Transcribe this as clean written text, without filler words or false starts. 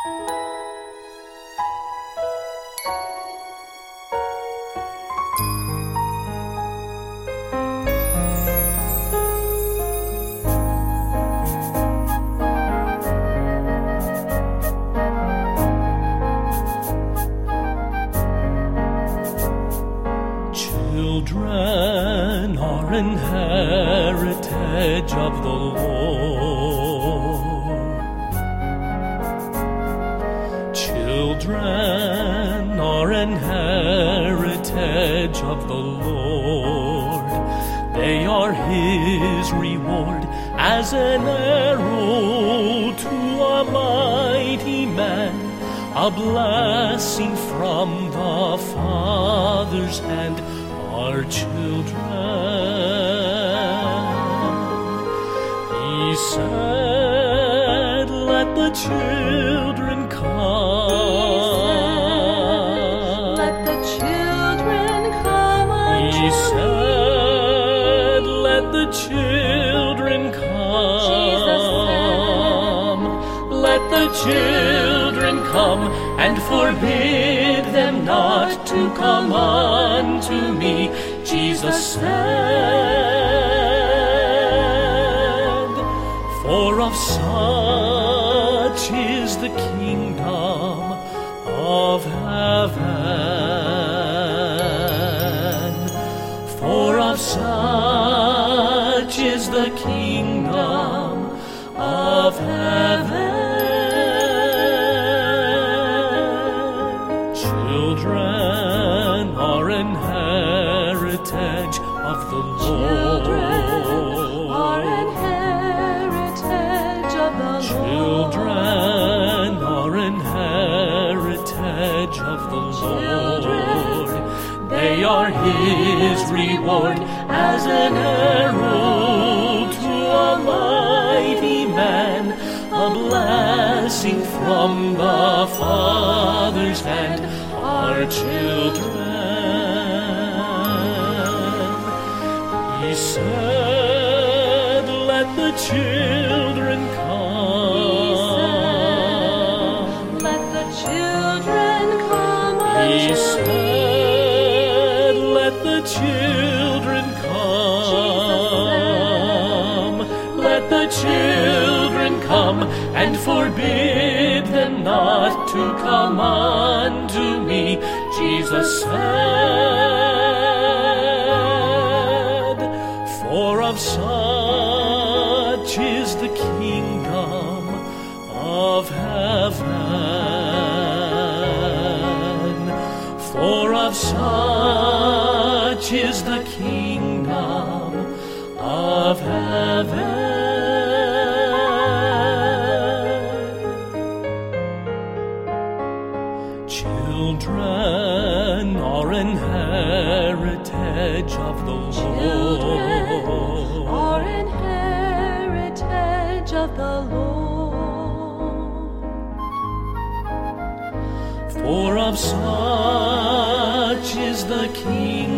Children are an heritage of the Lord. Children are an heritage of the Lord. They are His reward as an arrow to a mighty man, a blessing from the Father's hand. Our children, He said, let the children come. Let the children come unto He said, let the children come. Jesus said, let the children come, and forbid them not to come unto me. Jesus said, for of such is the kingdom of heaven. For of such is the kingdom of heaven. Children are an heritage of the Lord. children are an heritage of the Children are an heritage of the Lord. They are His reward as an arrow to a mighty man, a blessing from the Father's hand. Our children, He said, let the children come. Let the children come He unto said, let the children come. Let the children come, and forbid them not to come unto me. Jesus said, for of such is the kingdom of heaven. For of such is the kingdom of heaven. Children are an heritage of the Children Lord. are an heritage of the Lord. For of such is the kingdom